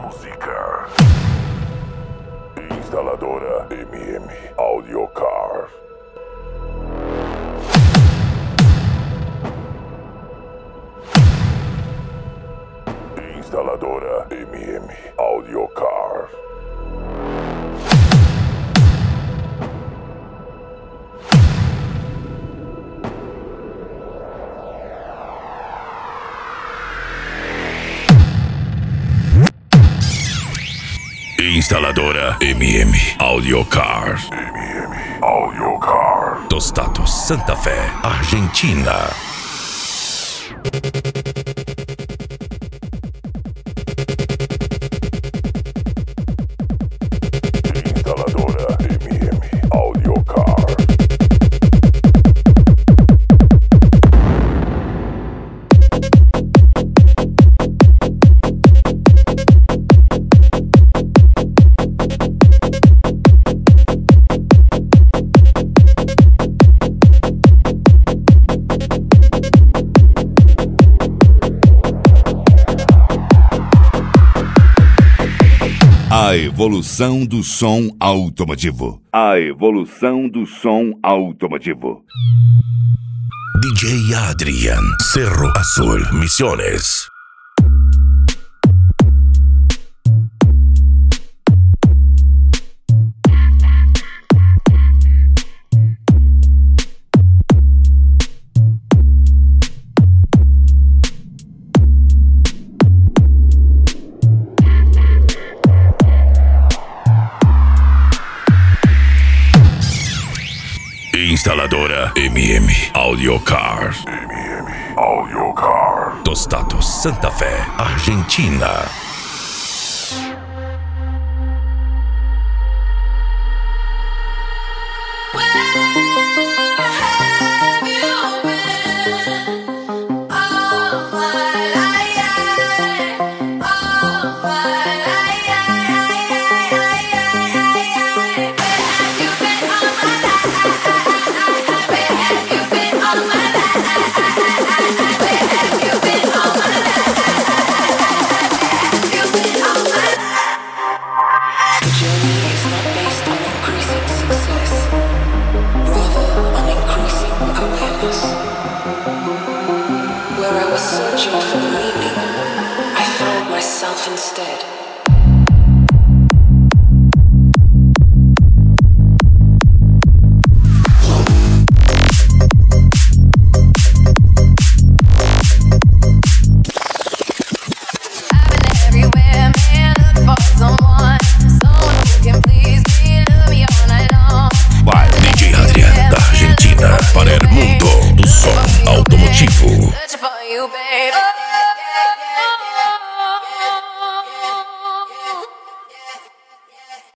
música. Instaladora MM Audio Car. Instaladora MM Audio Car. Instaladora MM Audio Car. MM Audio Car. Tostados, Santa Fé, Argentina. Instaladora MM Audio Car. A evolução do som automotivo. A evolução do som automotivo. DJ Adrian, Cerro Azul, Misiones. Instaladora MM Audio Car. MM Audio Car. Tostados, Santa Fé, Argentina. Where I was searching for the meaning, I found myself instead.